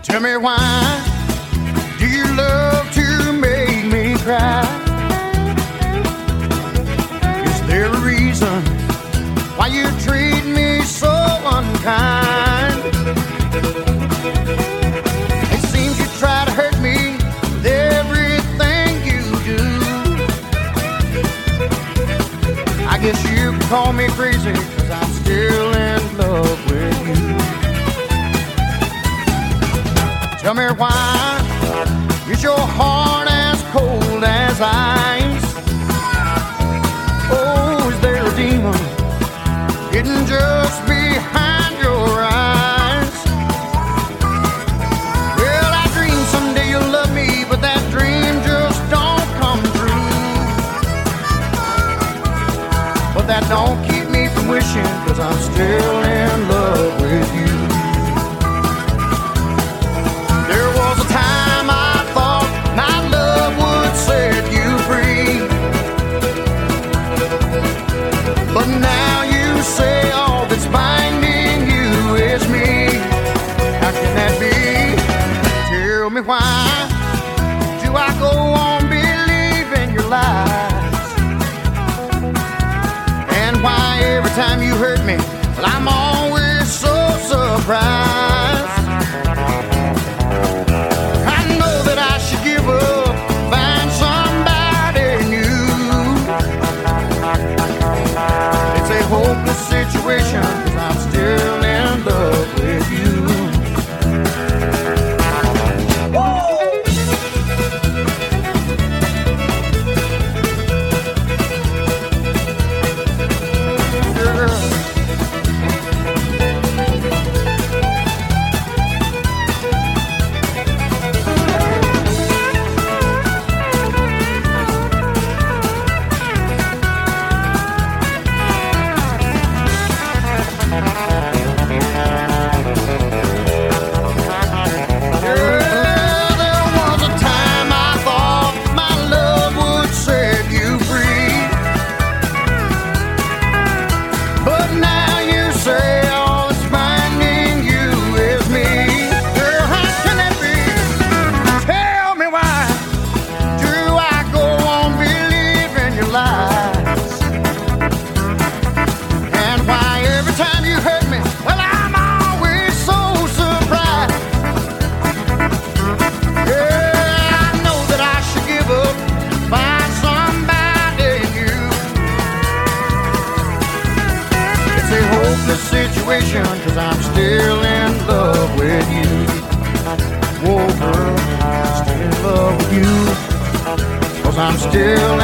Tell me why do you love to make me cry? Is there a reason why you treat me so unkind? It seems you try to hurt me with everything you do. I guess you can call me crazy, 'cause I'm still in love with you. Tell me why is your heart as cold as ice? Oh, is there a demon hidden just behind your eyes? Well, I dream someday you'll love me, but that dream just don't come true. But that don't keep me from wishing, 'cause I'm still in love with you. There was a time I thought my love would set you free, but now you say all that's binding you is me. How can that be? Tell me why do I go on believing your lies? And why every time you hurt me, well, I'm always so surprised. I know that I should give up, find somebody new. It's a hopeless situation, 'cause I'm still in love with you. Situation, 'cause I'm still in love with you. Whoa, girl, I'm still in love with you, 'cause I'm still